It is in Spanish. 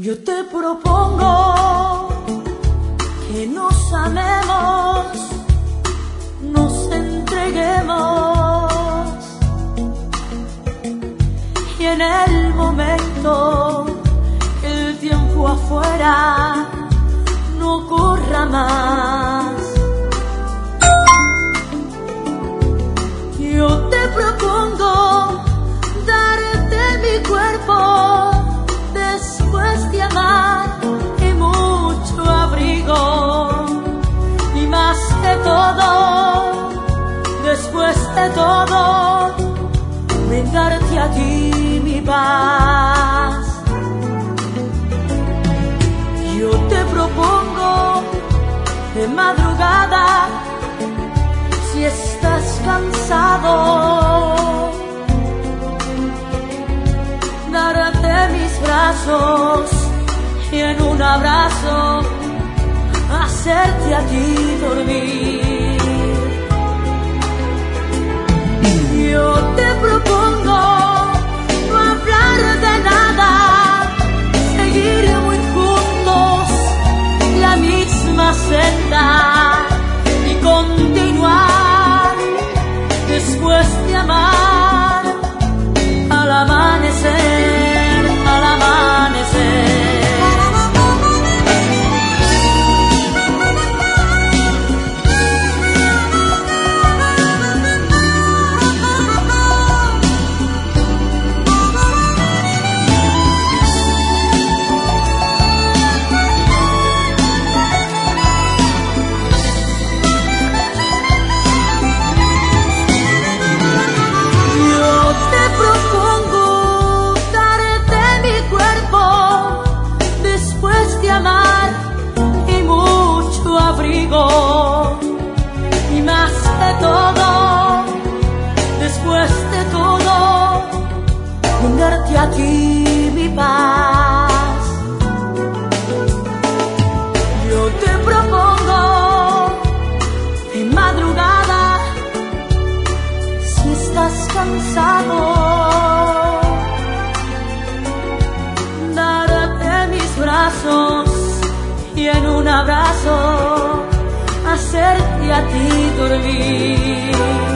Yo te propongo que nos amemos, nos entreguemos y en el momento que el tiempo afuera no corra más. Yo te propongo darte mi cuerpo después de amar y mucho abrigo, y más de todo, después de todo, brindarte a ti mi paz. Yo te propongo de madrugada, si estás cansado, darte mis brazos y en un abrazo hacerte a ti dormir. Yo te propongo no hablar de nada, seguir muy juntos la misma senda y continuar después de amar al amanecer, al amanecer. Y más de todo, después de todo, brindarte a ti mi paz. Yo te propongo en madrugada, si estás cansado, darte mis brazos y en un abrazo hacerte a ti dormir.